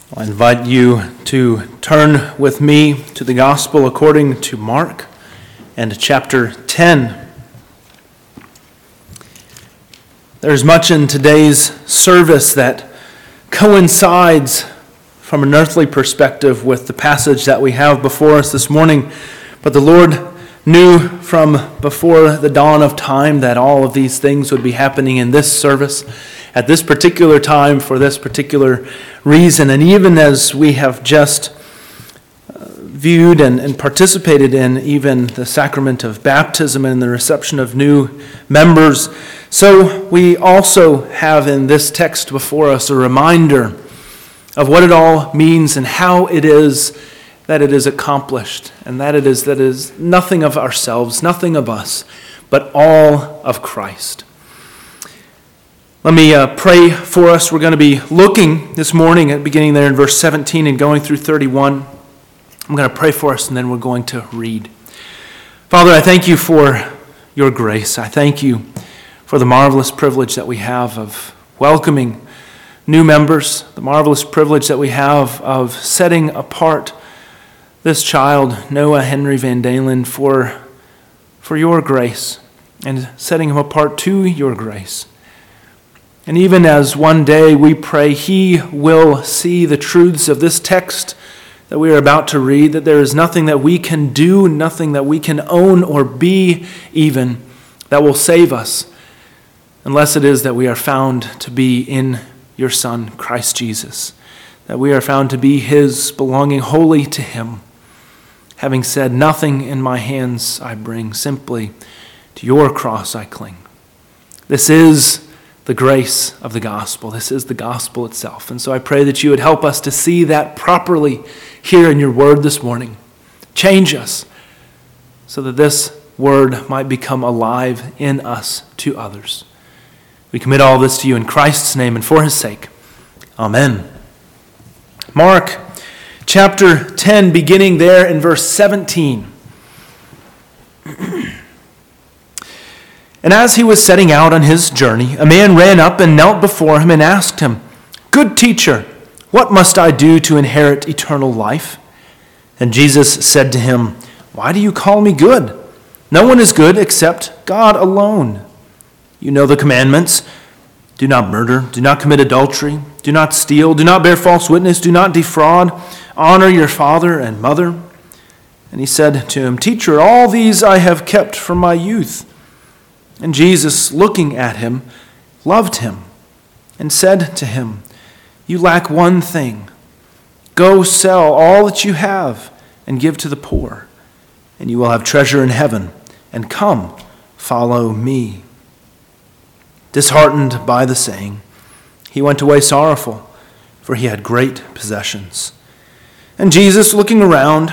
I invite you to turn with me to the Gospel according to Mark and chapter 10. There's much in today's service that coincides from an earthly perspective with the passage that we have before us this morning. But the Lord knew from before the dawn of time that all of these things would be happening in this service at this particular time for this particular reason. And even as we have just viewed and participated in even the sacrament of baptism and the reception of new members, so we also have in this text before us a reminder of what it all means and how it is that it is accomplished, and that it is nothing of ourselves, nothing of us, but all of Christ. Let me pray for us. We're going to be looking this morning at beginning there in verse 17 and going through 31. I'm going to pray for us and then we're going to read. Father, I thank you for your grace. I thank you for the marvelous privilege that we have of welcoming new members, the marvelous privilege that we have of setting apart this child, Noah Henry Van Dalen, for your grace and setting him apart to your grace. And even as one day we pray he will see the truths of this text that we are about to read, that there is nothing that we can do, nothing that we can own or be even, that will save us, unless it is that we are found to be in your Son, Christ Jesus, that we are found to be his, belonging wholly to him, having said, nothing in my hands I bring, simply to your cross I cling. This is the grace of the gospel. This is the gospel itself. And so I pray that you would help us to see that properly here in your word this morning. Change us so that this word might become alive in us to others. We commit all this to you in Christ's name and for his sake. Amen. Mark chapter 10, beginning there in verse 17. And as he was setting out on his journey, a man ran up and knelt before him and asked him, "Good teacher, what must I do to inherit eternal life?" And Jesus said to him, "Why do you call me good? No one is good except God alone. You know the commandments. Do not murder, do not commit adultery, do not steal, do not bear false witness, do not defraud, honor your father and mother." And he said to him, "Teacher, all these I have kept from my youth." And Jesus, looking at him, loved him and said to him, "You lack one thing. Go sell all that you have and give to the poor, and you will have treasure in heaven. And come, follow me." Disheartened by the saying, he went away sorrowful, for he had great possessions. And Jesus, looking around,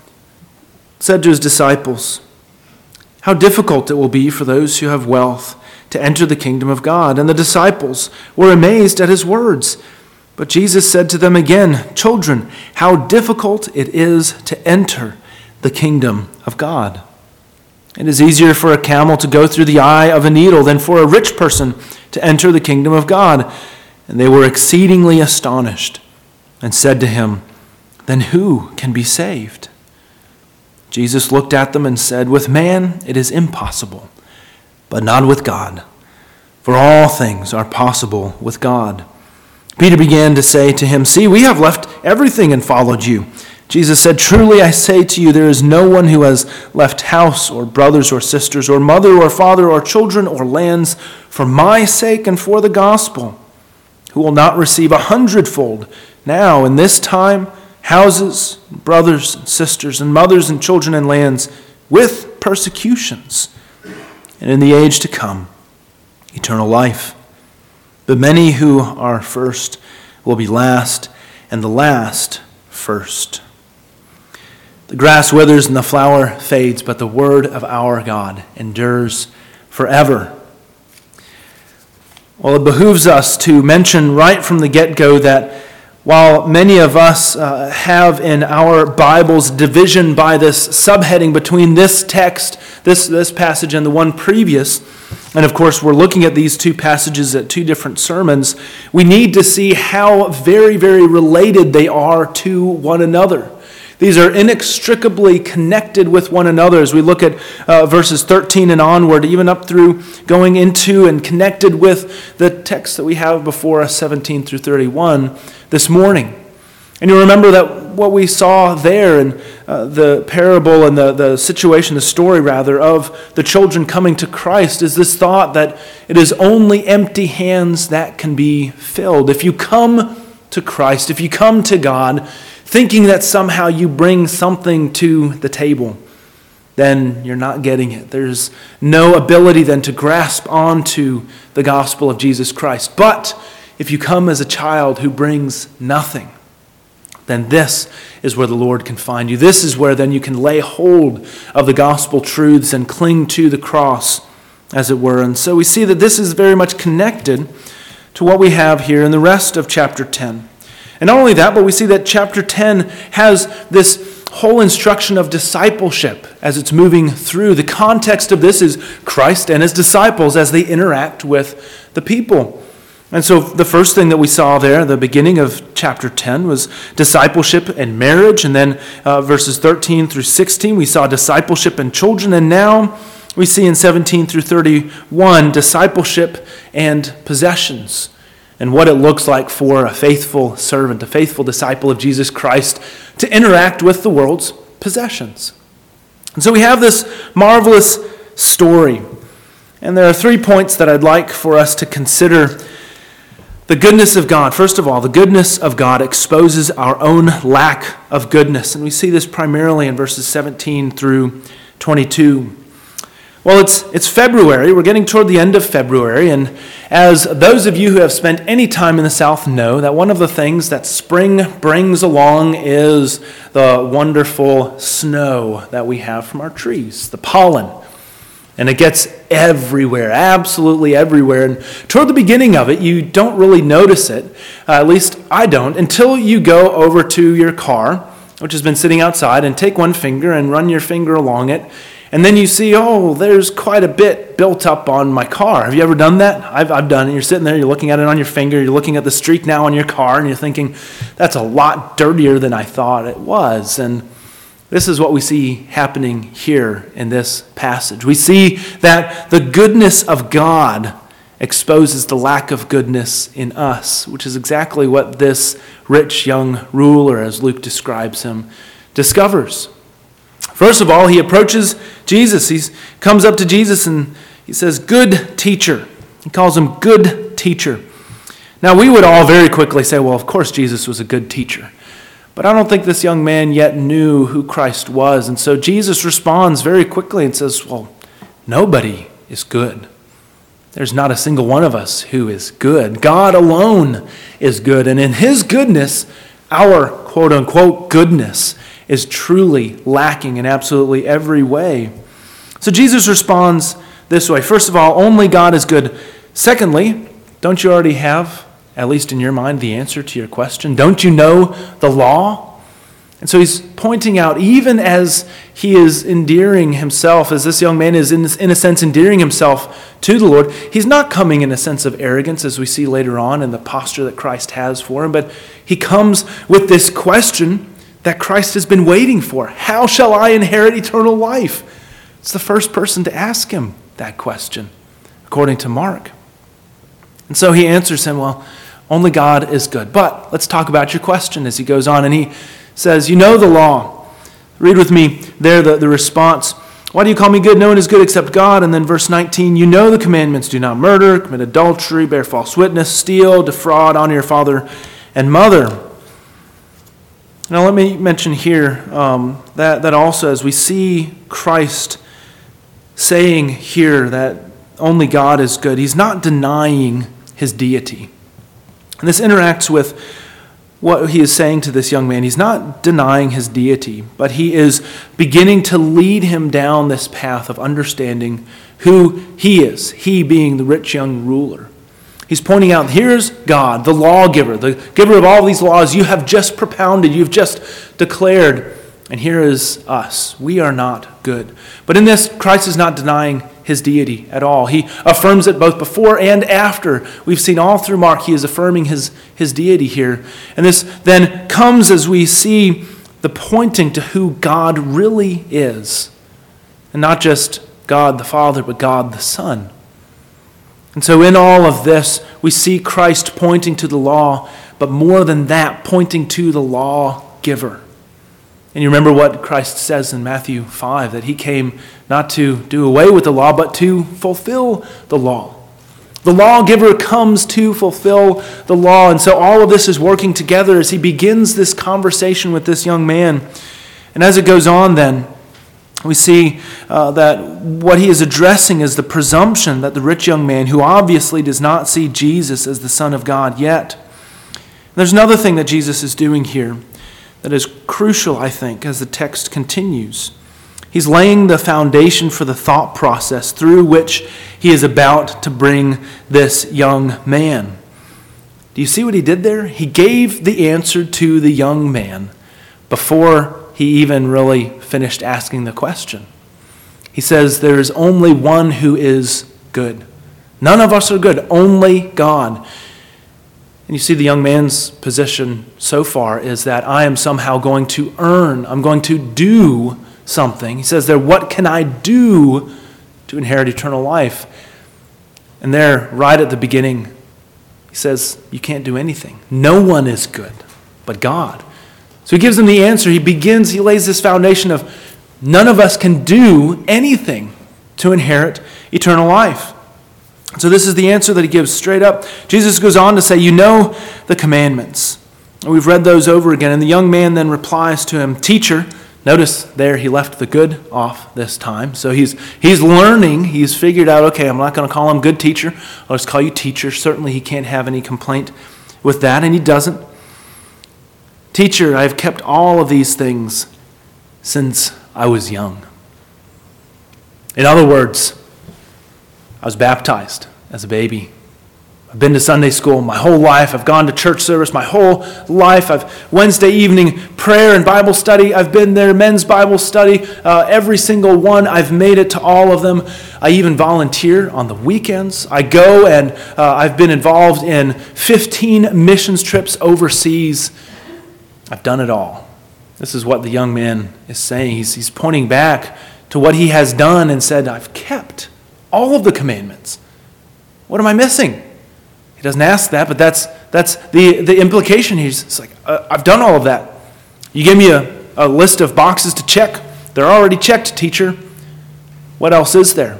said to his disciples, "How difficult it will be for those who have wealth to enter the kingdom of God." And the disciples were amazed at his words. But Jesus said to them again, "Children, how difficult it is to enter the kingdom of God. It is easier for a camel to go through the eye of a needle than for a rich person to enter the kingdom of God." And they were exceedingly astonished and said to him, "Then who can be saved?" Jesus looked at them and said, "With man it is impossible, but not with God. For all things are possible with God." Peter began to say to him, "See, we have left everything and followed you." Jesus said, "Truly I say to you, there is no one who has left house or brothers or sisters or mother or father or children or lands for my sake and for the gospel, who will not receive 100-fold now in this time houses, brothers and sisters, and mothers and children and lands, with persecutions, and in the age to come, eternal life. But many who are first will be last, and the last first. The grass withers and the flower fades, but the word of our God endures forever. Well, it behooves us to mention right from the get-go that While many of us have in our Bibles division by this subheading between this text, this passage, and the one previous, and of course we're looking at these two passages at two different sermons, we need to see how very, very related they are to one another. These are inextricably connected with one another as we look at verses 13 and onward, even up through going into and connected with the text that we have before us, 17 through 31, this morning. And you remember that what we saw there in the parable and the situation, the story rather, of the children coming to Christ is this thought that it is only empty hands that can be filled. If you come to Christ, if you come to God, thinking that somehow you bring something to the table, then you're not getting it. There's no ability then to grasp onto the gospel of Jesus Christ. But if you come as a child who brings nothing, then this is where the Lord can find you. This is where then you can lay hold of the gospel truths and cling to the cross, as it were. And so we see that this is very much connected to what we have here in the rest of chapter 10. And not only that, but we see that chapter 10 has this whole instruction of discipleship as it's moving through. The context of this is Christ and his disciples as they interact with the people. And so the first thing that we saw there at the beginning of chapter 10 was discipleship and marriage. And then verses 13 through 16, we saw discipleship and children. And now we see in 17 through 31, discipleship and possessions, and what it looks like for a faithful servant, a faithful disciple of Jesus Christ to interact with the world's possessions. And so we have this marvelous story. And there are 3 points that I'd like for us to consider. The goodness of God. First of all, the goodness of God exposes our own lack of goodness. And we see this primarily in verses 17 through 22. Well, it's February. We're getting toward the end of February, and as those of you who have spent any time in the South know, that one of the things that spring brings along is the wonderful snow that we have from our trees, the pollen. And it gets everywhere, absolutely everywhere. And toward the beginning of it, you don't really notice it, at least I don't, until you go over to your car, which has been sitting outside, and take one finger and run your finger along it. And then you see, oh, there's quite a bit built up on my car. Have you ever done that? I've done it. You're sitting there, you're looking at it on your finger, you're looking at the streak now on your car, and you're thinking, that's a lot dirtier than I thought it was. And this is what we see happening here in this passage. We see that the goodness of God exposes the lack of goodness in us, which is exactly what this rich young ruler, as Luke describes him, discovers. First of all, he approaches Jesus. He comes up to Jesus and he says, "Good teacher." He calls him good teacher. Now, we would all very quickly say, well, of course Jesus was a good teacher. But I don't think this young man yet knew who Christ was. And so Jesus responds very quickly and says, well, nobody is good. There's not a single one of us who is good. God alone is good. And in his goodness, our quote-unquote goodness is truly lacking in absolutely every way. So Jesus responds this way. First of all, only God is good. Secondly, don't you already have, at least in your mind, the answer to your question? Don't you know the law? And so he's pointing out, even as he is endearing himself, as this young man is in a sense endearing himself to the Lord, he's not coming in a sense of arrogance, as we see later on in the posture that Christ has for him, but he comes with this question that Christ has been waiting for. How shall I inherit eternal life? It's the first person to ask him that question, according to Mark. And so he answers him, well, only God is good. But let's talk about your question as he goes on. And he says, you know the law. Read with me there the response. Why do you call me good? No one is good except God. And then verse 19, you know the commandments. Do not murder, commit adultery, bear false witness, steal, defraud, honor your father and mother. Now let me mention here that also as we see Christ saying here that only God is good, he's not denying his deity. And this interacts with what he is saying to this young man. He's not denying his deity, but he is beginning to lead him down this path of understanding who he is, he being the rich young ruler. He's pointing out, here's God, the lawgiver, the giver of all these laws you have just propounded, you've just declared. And here is us. We are not good. But in this, Christ is not denying his deity at all. He affirms it both before and after. We've seen all through Mark, he is affirming his deity here. And this then comes as we see the pointing to who God really is. And not just God the Father, but God the Son. And so in all of this, we see Christ pointing to the law, but more than that, pointing to the lawgiver. And you remember what Christ says in Matthew 5, that he came not to do away with the law, but to fulfill the law. The lawgiver comes to fulfill the law. And so all of this is working together as he begins this conversation with this young man. And as it goes on then, we see that what he is addressing is the presumption that the rich young man, who obviously does not see Jesus as the Son of God yet. And there's another thing that Jesus is doing here that is crucial, I think, as the text continues. He's laying the foundation for the thought process through which he is about to bring this young man. Do you see what he did there? He gave the answer to the young man before he even really finished asking the question. He says, there is only one who is good. None of us are good, only God. And you see the young man's position so far is that I am somehow going to earn, I'm going to do something. He says there, what can I do to inherit eternal life? And there, right at the beginning, he says, you can't do anything. No one is good but God. So he gives them the answer. He lays this foundation of none of us can do anything to inherit eternal life. So this is the answer that he gives straight up. Jesus goes on to say, you know the commandments. And we've read those over again. And the young man then replies to him, teacher. Notice there he left the good off this time. So he's learning. He's figured out, okay, I'm not going to call him good teacher. I'll just call you teacher. Certainly he can't have any complaint with that, and he doesn't. Teacher, I have kept all of these things since I was young. In other words, I was baptized as a baby. I've been to Sunday school my whole life. I've gone to church service my whole life. I've Wednesday evening prayer and Bible study. I've been there, men's Bible study, every single one. I've made it to all of them. I even volunteer on the weekends. I go and I've been involved in 15 missions trips overseas. I've done it all. This is what the young man is saying. He's pointing back to what he has done and said, I've kept all of the commandments. What am I missing? He doesn't ask that, but that's the implication. He's like, I've done all of that. You gave me a list of boxes to check. They're already checked, teacher. What else is there?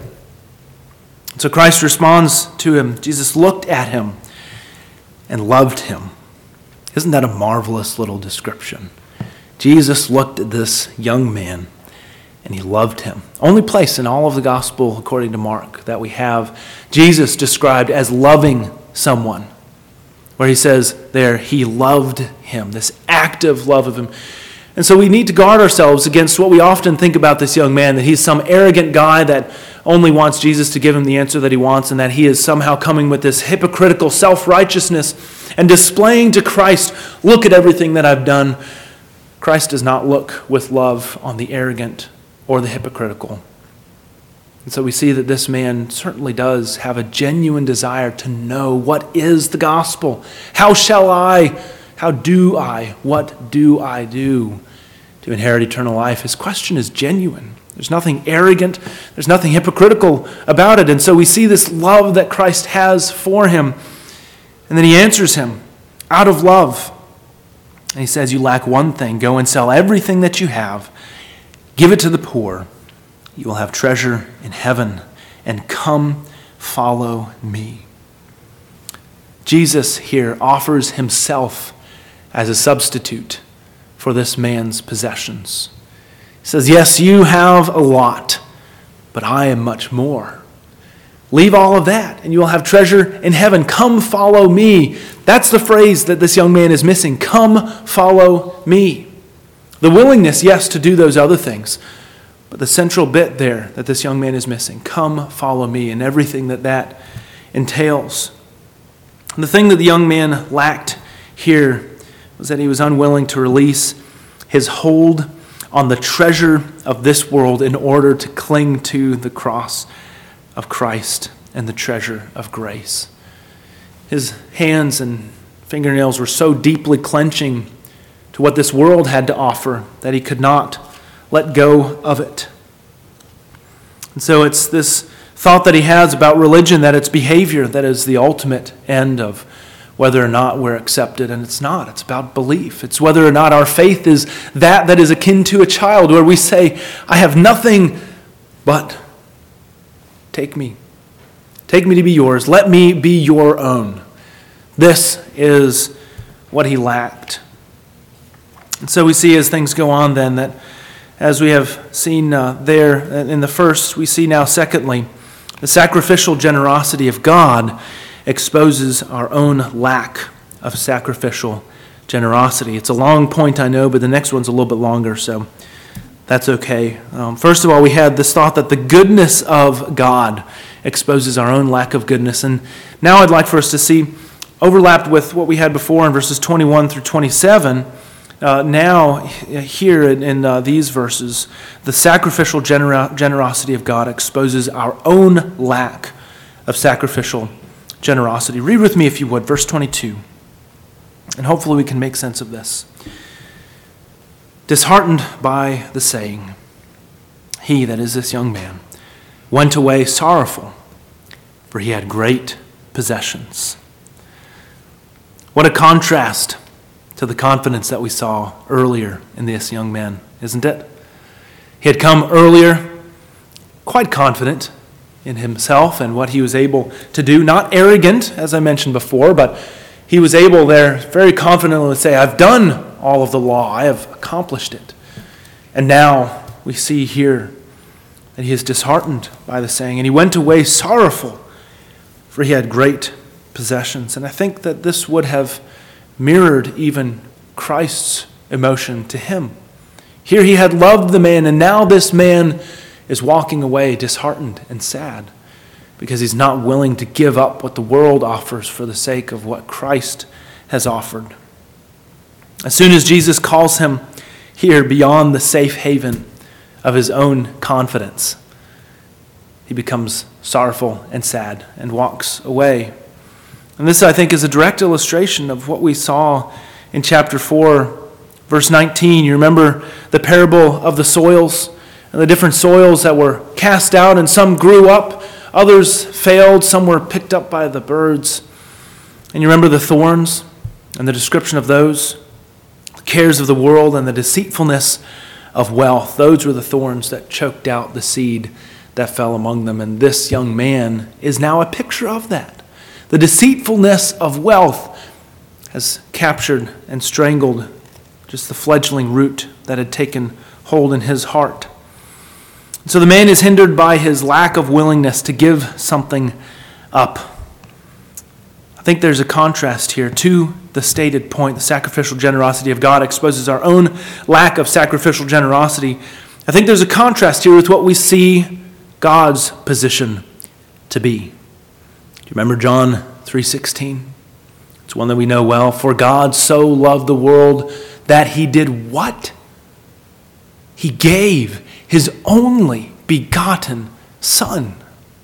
So Christ responds to him. Jesus looked at him and loved him. Isn't that a marvelous little description? Jesus looked at this young man and he loved him. Only place in all of the gospel, according to Mark, that we have Jesus described as loving someone, where he says there, he loved him, this active love of him. And so we need to guard ourselves against what we often think about this young man, that he's some arrogant guy that only wants Jesus to give him the answer that he wants, and that he is somehow coming with this hypocritical self-righteousness and displaying to Christ, look at everything that I've done. Christ does not look with love on the arrogant or the hypocritical. And so we see that this man certainly does have a genuine desire to know what is the gospel. What do I do to inherit eternal life? His question is genuine. There's nothing arrogant. There's nothing hypocritical about it. And so we see this love that Christ has for him. And then he answers him out of love. And he says, you lack one thing. Go and sell everything that you have. Give it to the poor. You will have treasure in heaven. And come, follow me. Jesus here offers himself as a substitute for this man's possessions. He says, yes, you have a lot, but I am much more. Leave all of that, and you will have treasure in heaven. Come follow me. That's the phrase that this young man is missing. Come follow me. The willingness, yes, to do those other things, but the central bit there that this young man is missing. Come follow me, and everything that entails. The thing that the young man lacked here was that he was unwilling to release his hold on the treasure of this world in order to cling to the cross of Christ and the treasure of grace. His hands and fingernails were so deeply clenching to what this world had to offer that he could not let go of it. And so it's this thought that he has about religion, that it's behavior that is the ultimate end of whether or not we're accepted. And it's not. It's about belief. It's whether or not our faith is that is akin to a child, where we say, I have nothing but take me. Take me to be yours. Let me be your own. This is what he lacked. And so we see as things go on then that as we have seen there in the first, we see now secondly, the sacrificial generosity of God exposes our own lack of sacrificial generosity. It's a long point, I know, but the next one's a little bit longer, so that's okay. First of all, we had this thought that the goodness of God exposes our own lack of goodness. And now I'd like for us to see, overlapped with what we had before in verses 21 through 27, now here in these verses, the sacrificial generosity of God exposes our own lack of sacrificial generosity. Read with me, if you would, verse 22, and hopefully we can make sense of this. Disheartened by the saying, he, that is this young man, went away sorrowful, for he had great possessions. What a contrast to the confidence that we saw earlier in this young man, isn't it? He had come earlier quite confident in himself and what he was able to do, not arrogant, as I mentioned before, but he was able there very confidently to say, I've done all of the law, I have accomplished it. And now we see here that he is disheartened by the saying, and he went away sorrowful, for he had great possessions. And I think that this would have mirrored even Christ's emotion to him. Here he had loved the man, and now this man is walking away disheartened and sad because he's not willing to give up what the world offers for the sake of what Christ has offered. As soon as Jesus calls him here beyond the safe haven of his own confidence, he becomes sorrowful and sad and walks away. And this, I think, is a direct illustration of what we saw in chapter 4, verse 19. You remember the parable of the soils and the different soils that were cast out, and some grew up, others failed, some were picked up by the birds. And you remember the thorns and the description of those, the cares of the world and the deceitfulness of wealth. Those were the thorns that choked out the seed that fell among them. And this young man is now a picture of that. The deceitfulness of wealth has captured and strangled just the fledgling root that had taken hold in his heart. So the man is hindered by his lack of willingness to give something up. I think there's a contrast here to the stated point. The sacrificial generosity of God exposes our own lack of sacrificial generosity. I think there's a contrast here with what we see God's position to be. Do you remember John 3:16? It's one that we know well. For God so loved the world that he did what? He gave his only begotten Son.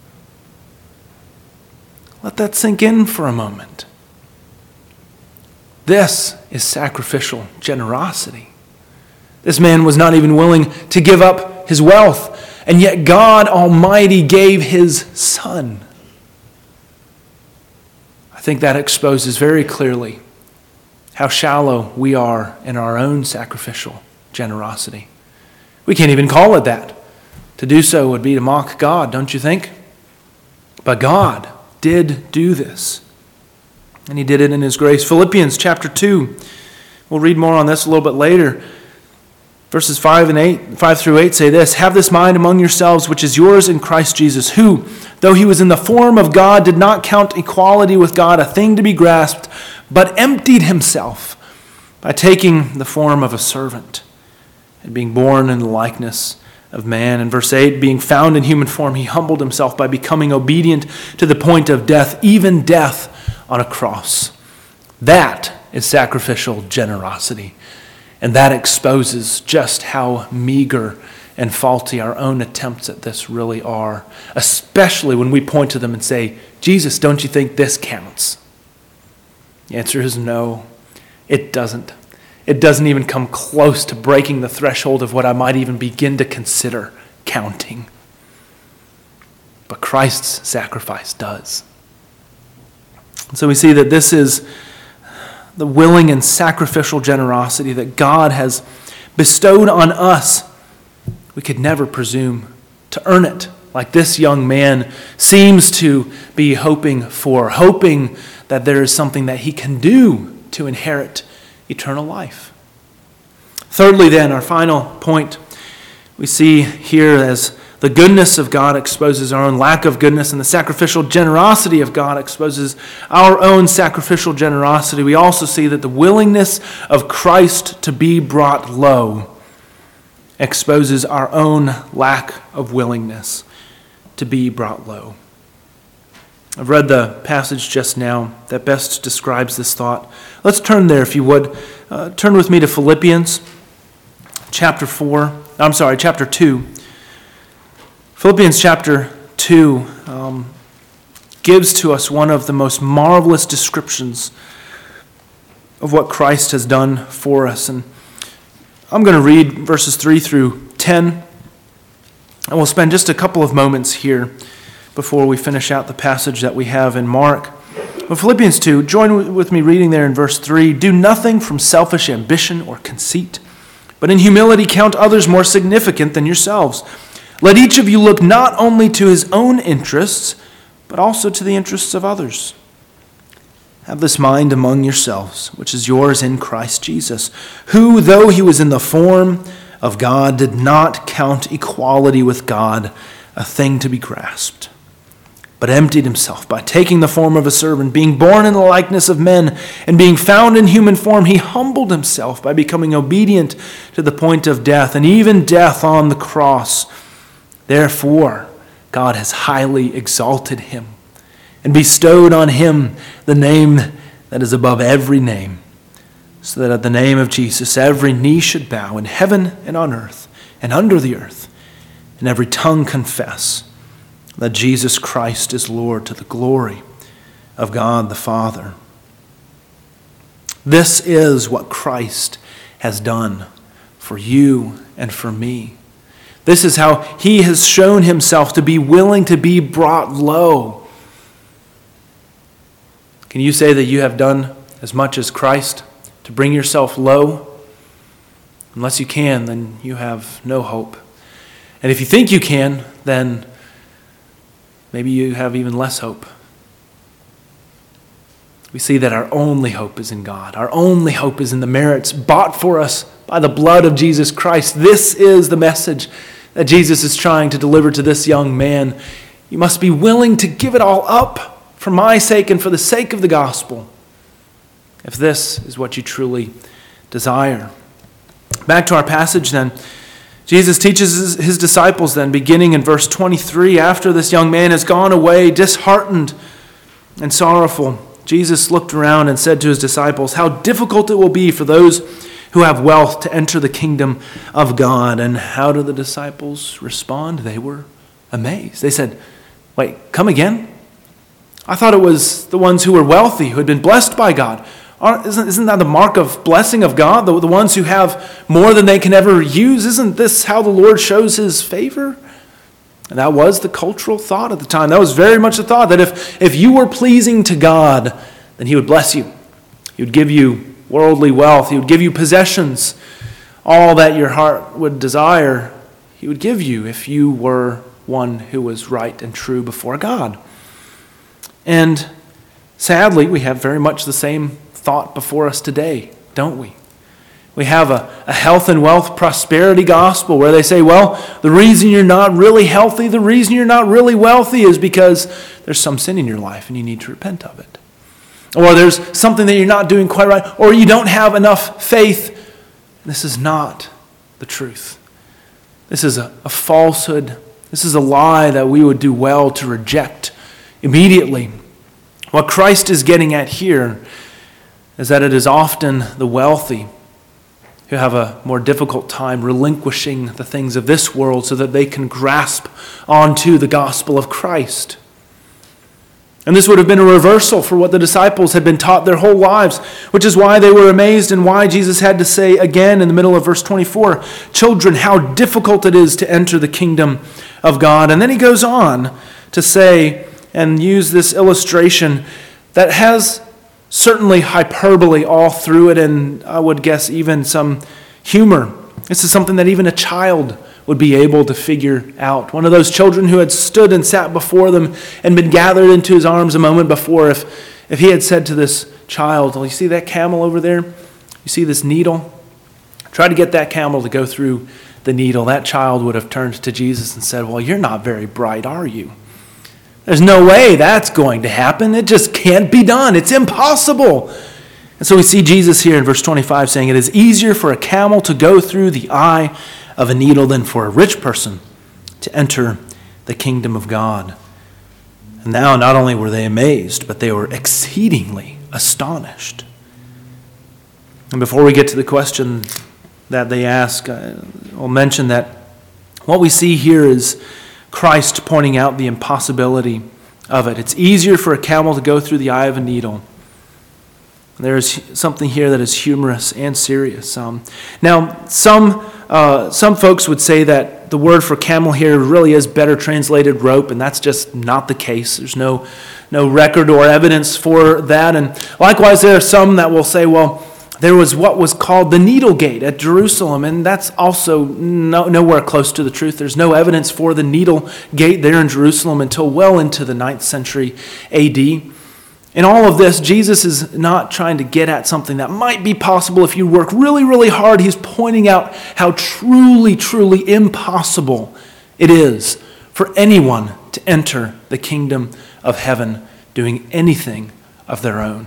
Let that sink in for a moment. This is sacrificial generosity. This man was not even willing to give up his wealth, and yet God Almighty gave his Son. I think that exposes very clearly how shallow we are in our own sacrificial generosity. We can't even call it that. To do so would be to mock God, don't you think? But God did do this, and he did it in his grace. Philippians chapter 2, we'll read more on this a little bit later. Verses 5 through 8 say this, have this mind among yourselves, which is yours in Christ Jesus, who, though he was in the form of God, did not count equality with God a thing to be grasped, but emptied himself by taking the form of a servant and being born in the likeness of man. In verse 8, being found in human form, he humbled himself by becoming obedient to the point of death, even death on a cross. That is sacrificial generosity. And that exposes just how meager and faulty our own attempts at this really are, especially when we point to them and say, Jesus, don't you think this counts? The answer is no, it doesn't. It doesn't even come close to breaking the threshold of what I might even begin to consider counting. But Christ's sacrifice does. So we see that this is the willing and sacrificial generosity that God has bestowed on us. We could never presume to earn it, like this young man seems to be hoping that there is something that he can do to inherit eternal life. Thirdly, then, our final point we see here as the goodness of God exposes our own lack of goodness, and the sacrificial generosity of God exposes our own sacrificial generosity. We also see that the willingness of Christ to be brought low exposes our own lack of willingness to be brought low. I've read the passage just now that best describes this thought. Let's turn there, if you would. Turn with me to Philippians chapter 2. Philippians chapter 2 gives to us one of the most marvelous descriptions of what Christ has done for us. And I'm going to read verses 3 through 10, and we'll spend just a couple of moments here before we finish out the passage that we have in Mark. But Philippians 2, join with me reading there in verse 3. Do nothing from selfish ambition or conceit, but in humility count others more significant than yourselves. Let each of you look not only to his own interests, but also to the interests of others. Have this mind among yourselves, which is yours in Christ Jesus, who, though he was in the form of God, did not count equality with God a thing to be grasped, but emptied himself by taking the form of a servant, being born in the likeness of men, and being found in human form, he humbled himself by becoming obedient to the point of death, and even death on the cross. Therefore, God has highly exalted him and bestowed on him the name that is above every name, so that at the name of Jesus every knee should bow in heaven and on earth and under the earth, and every tongue confess that Jesus Christ is Lord, to the glory of God the Father. This is what Christ has done for you and for me. This is how he has shown himself to be willing to be brought low. Can you say that you have done as much as Christ to bring yourself low? Unless you can, then you have no hope. And if you think you can, then maybe you have even less hope. We see that our only hope is in God. Our only hope is in the merits bought for us by the blood of Jesus Christ. This is the message that Jesus is trying to deliver to this young man. You must be willing to give it all up for my sake and for the sake of the gospel, if this is what you truly desire. Back to our passage then. Jesus teaches his disciples then, beginning in verse 23, after this young man has gone away, disheartened and sorrowful, Jesus looked around and said to his disciples, how difficult it will be for those who have wealth to enter the kingdom of God. And how do the disciples respond? They were amazed. They said, wait, come again? I thought it was the ones who were wealthy, who had been blessed by God. Isn't that the mark of blessing of God? The ones who have more than they can ever use? Isn't this how the Lord shows his favor? And that was the cultural thought at the time. That was very much the thought that if you were pleasing to God, then he would bless you. He would give you worldly wealth. He would give you possessions. All that your heart would desire, he would give you if you were one who was right and true before God. And sadly, we have very much the same thought before us today, don't we? We have a health and wealth prosperity gospel where they say, well, the reason you're not really healthy, the reason you're not really wealthy is because there's some sin in your life and you need to repent of it. Or there's something that you're not doing quite right, or you don't have enough faith. This is not the truth. This is a falsehood. This is a lie that we would do well to reject immediately. What Christ is getting at here is that it is often the wealthy who have a more difficult time relinquishing the things of this world so that they can grasp onto the gospel of Christ. And this would have been a reversal for what the disciples had been taught their whole lives, which is why they were amazed and why Jesus had to say again in the middle of verse 24, "Children, how difficult it is to enter the kingdom of God." And then he goes on to say and use this illustration that has certainly hyperbole all through it, and I would guess even some humor. This is something that even a child would be able to figure out. One of those children who had stood and sat before them and been gathered into his arms a moment before, if he had said to this child, "Well, you see that camel over there? You see this needle? Try to get that camel to go through the needle." That child would have turned to Jesus and said, "Well, you're not very bright, are you? There's no way that's going to happen. It just can't be done. It's impossible." And so we see Jesus here in verse 25 saying, "It is easier for a camel to go through the eye of a needle than for a rich person to enter the kingdom of God." And now not only were they amazed, but they were exceedingly astonished. And before we get to the question that they ask, I'll mention that what we see here is Christ pointing out the impossibility of it. It's easier for a camel to go through the eye of a needle. There is something here that is humorous and serious. Now, some folks would say that the word for camel here really is better translated rope, and that's just not the case. There's no record or evidence for that. And likewise, there are some that will say, well, there was what was called the Needle Gate at Jerusalem, and that's also nowhere close to the truth. There's no evidence for the Needle Gate there in Jerusalem until well into the 9th century A.D. In all of this, Jesus is not trying to get at something that might be possible if you work really, really hard. He's pointing out how truly, truly impossible it is for anyone to enter the kingdom of heaven doing anything of their own.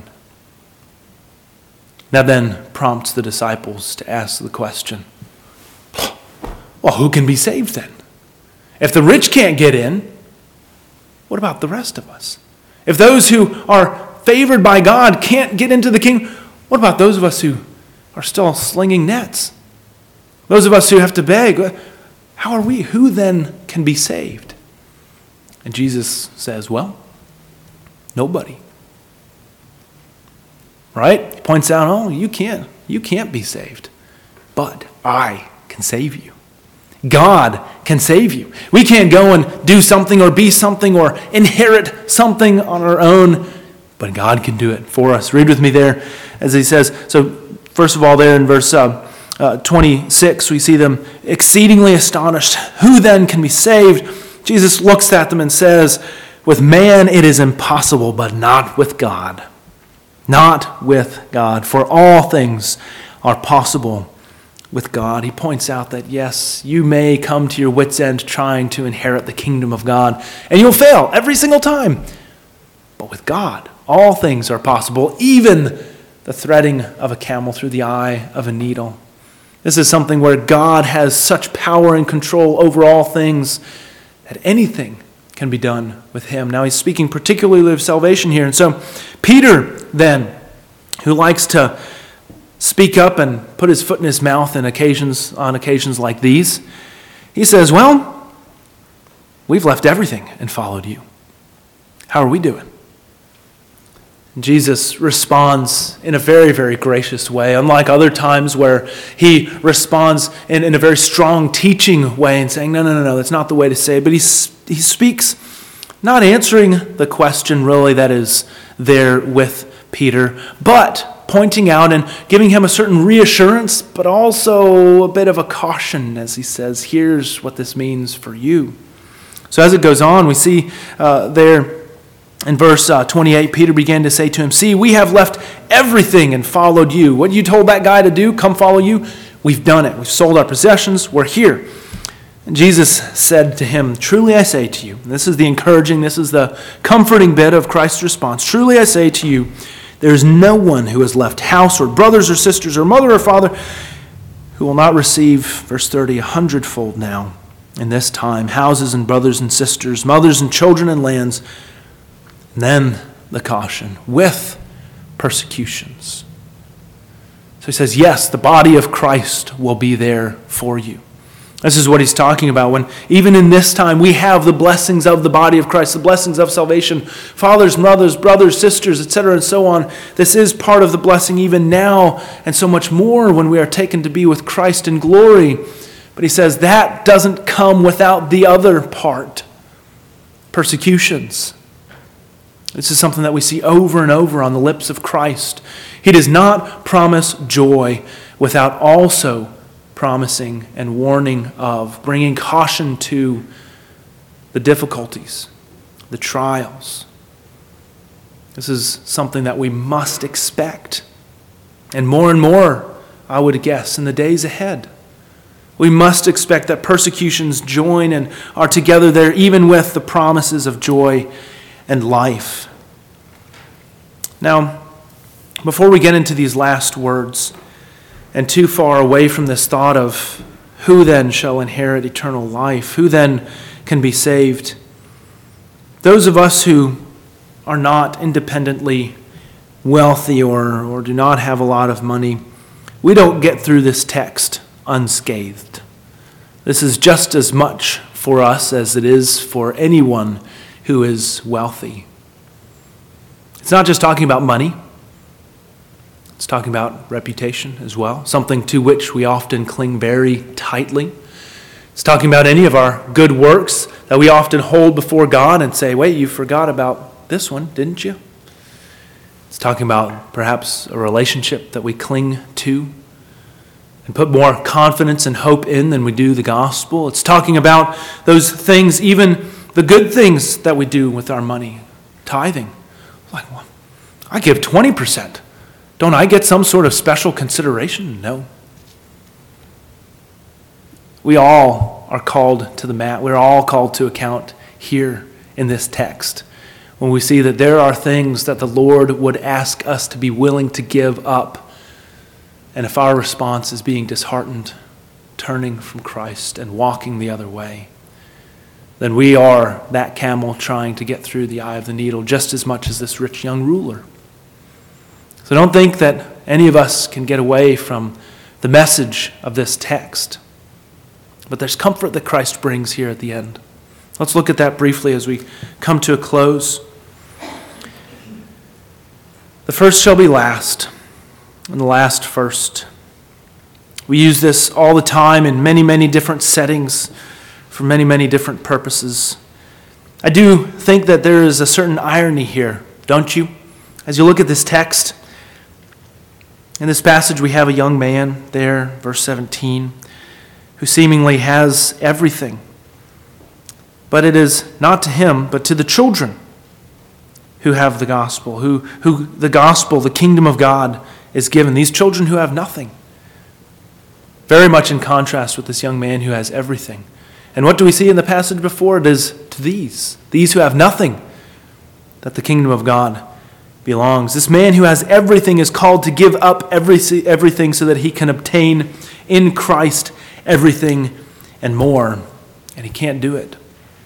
That then prompts the disciples to ask the question, well, who can be saved then? If the rich can't get in, what about the rest of us? If those who are favored by God can't get into the kingdom, what about those of us who are still slinging nets? Those of us who have to beg, how are we? Who then can be saved? And Jesus says, well, nobody. Right? He points out, oh, you can't be saved, but I can save you. God can save you. We can't go and do something or be something or inherit something on our own, but God can do it for us. Read with me there as he says, so first of all there in verse 26, we see them exceedingly astonished. Who then can be saved? Jesus looks at them and says, with man it is impossible, but not with God. Not with God. For all things are possible with God. He points out that, yes, you may come to your wit's end trying to inherit the kingdom of God, and you'll fail every single time. But with God, all things are possible, even the threading of a camel through the eye of a needle. This is something where God has such power and control over all things that anything can be done with him. Now he's speaking particularly of salvation here. And so Peter then, who likes to speak up and put his foot in his mouth on occasions like these, he says, well, we've left everything and followed you. How are we doing? Jesus responds in a very, very gracious way, unlike other times where he responds in a very strong teaching way and saying, no, that's not the way to say it. But he speaks not answering the question really that is there with Peter, but pointing out and giving him a certain reassurance, but also a bit of a caution as he says, here's what this means for you. So as it goes on, we see there in verse 28, Peter began to say to him, see, we have left everything and followed you. What you told that guy to do, come follow you, we've done it. We've sold our possessions, we're here. And Jesus said to him, truly I say to you, and this is the encouraging, this is the comforting bit of Christ's response, truly I say to you, there is no one who has left house or brothers or sisters or mother or father who will not receive, verse 30, 100-fold now in this time, houses and brothers and sisters, mothers and children and lands. And then the caution, with persecutions. So he says, yes, the body of Christ will be there for you. This is what he's talking about when even in this time we have the blessings of the body of Christ, the blessings of salvation, fathers, mothers, brothers, sisters, etc., and so on. This is part of the blessing even now, and so much more when we are taken to be with Christ in glory. But he says that doesn't come without the other part, persecutions. This is something that we see over and over on the lips of Christ. He does not promise joy without also promising and warning of, bringing caution to the difficulties, the trials. This is something that we must expect. And more, I would guess, in the days ahead. We must expect that persecutions join and are together there, even with the promises of joy and life. Now, before we get into these last words, and too far away from this thought of who then shall inherit eternal life, who then can be saved, those of us who are not independently wealthy or do not have a lot of money, we don't get through this text unscathed. This is just as much for us as it is for anyone who is wealthy. It's not just talking about money. It's talking about reputation as well, something to which we often cling very tightly. It's talking about any of our good works that we often hold before God and say, wait, you forgot about this one, didn't you? It's talking about perhaps a relationship that we cling to and put more confidence and hope in than we do the gospel. It's talking about those things, even the good things that we do with our money, tithing. Like, well, I give 20%. Don't I get some sort of special consideration? No. We all are called to the mat. We're all called to account here in this text when we see that there are things that the Lord would ask us to be willing to give up. And if our response is being disheartened, turning from Christ and walking the other way, then we are that camel trying to get through the eye of the needle just as much as this rich young ruler. So don't think that any of us can get away from the message of this text. But there's comfort that Christ brings here at the end. Let's look at that briefly as we come to a close. The first shall be last, and the last first. We use this all the time in many, many different settings for many, many different purposes. I do think that there is a certain irony here, don't you? As you look at this text, in this passage we have a young man there, verse 17, who seemingly has everything. But it is not to him, but to the children who have the gospel, who the gospel, the kingdom of God, is given. These children who have nothing. Very much in contrast with this young man who has everything. And what do we see in the passage before? It is to these who have nothing, that the kingdom of God belongs. This man who has everything is called to give up everything so that he can obtain in Christ everything and more. And he can't do it.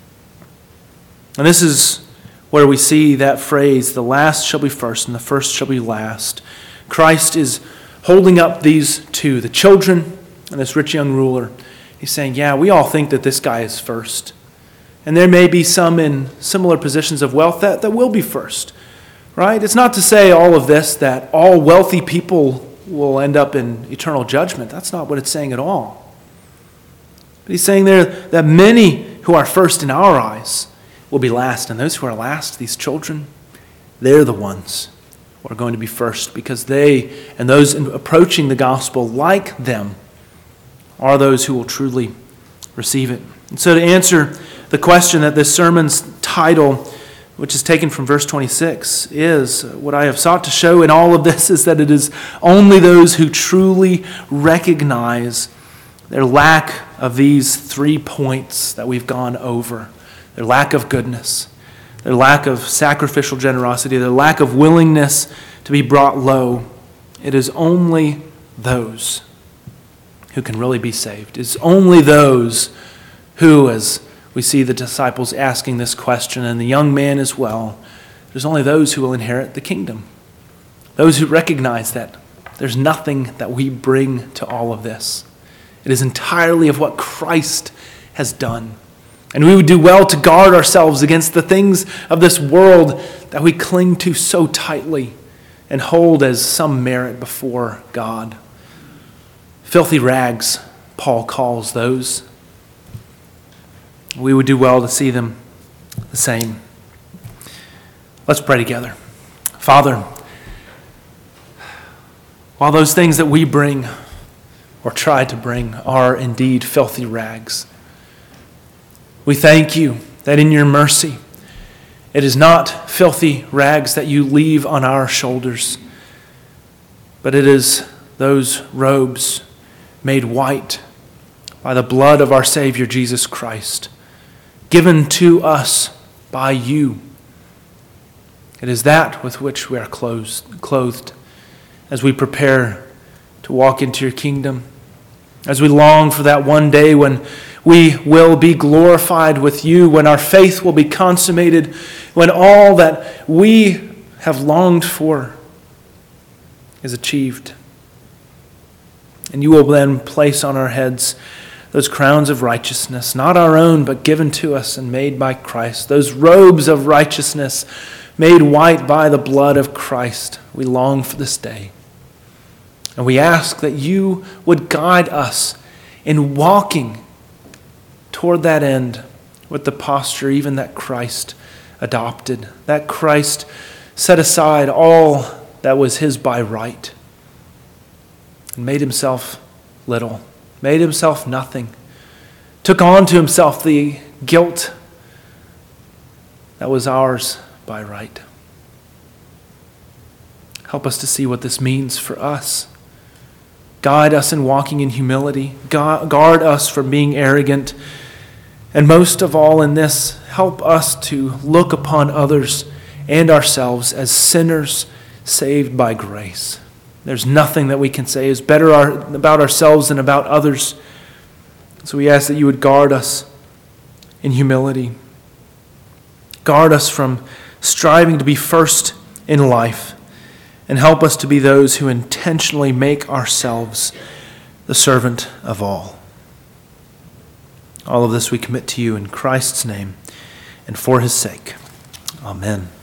And this is where we see that phrase, the last shall be first and the first shall be last. Christ is holding up these two, the children and this rich young ruler. He's saying, yeah, we all think that this guy is first. And there may be some in similar positions of wealth that will be first. Right? It's not to say all of this that all wealthy people will end up in eternal judgment. That's not what it's saying at all. But he's saying there that many who are first in our eyes will be last. And those who are last, these children, they're the ones who are going to be first, because they and those approaching the gospel like them are those who will truly receive it. And so to answer the question that this sermon's title, which is taken from verse 26, is what I have sought to show in all of this is that it is only those who truly recognize their lack of these 3 points that we've gone over, their lack of goodness, their lack of sacrificial generosity, their lack of willingness to be brought low. It is only those who can really be saved. It's only those who, as we see the disciples asking this question, and the young man as well, there's only those who will inherit the kingdom. Those who recognize that there's nothing that we bring to all of this. It is entirely of what Christ has done. And we would do well to guard ourselves against the things of this world that we cling to so tightly and hold as some merit before God. Filthy rags, Paul calls those. We would do well to see them the same. Let's pray together. Father, while those things that we bring or try to bring are indeed filthy rags, we thank you that in your mercy, it is not filthy rags that you leave on our shoulders, but it is those robes made white by the blood of our Savior Jesus Christ, given to us by you. It is that with which we are clothed as we prepare to walk into your kingdom, as we long for that one day when we will be glorified with you, when our faith will be consummated, when all that we have longed for is achieved. And you will then place on our heads those crowns of righteousness, not our own, but given to us and made by Christ, those robes of righteousness made white by the blood of Christ. We long for this day. And we ask that you would guide us in walking toward that end with the posture even that Christ adopted, that Christ set aside all that was his by right and made himself little, made himself nothing, took on to himself the guilt that was ours by right. Help us to see what this means for us. Guide us in walking in humility. Guard us from being arrogant. And most of all in this, help us to look upon others and ourselves as sinners saved by grace. There's nothing that we can say is better about ourselves than about others. So we ask that you would guard us in humility. Guard us from striving to be first in life, and help us to be those who intentionally make ourselves the servant of all. All of this we commit to you in Christ's name and for his sake. Amen.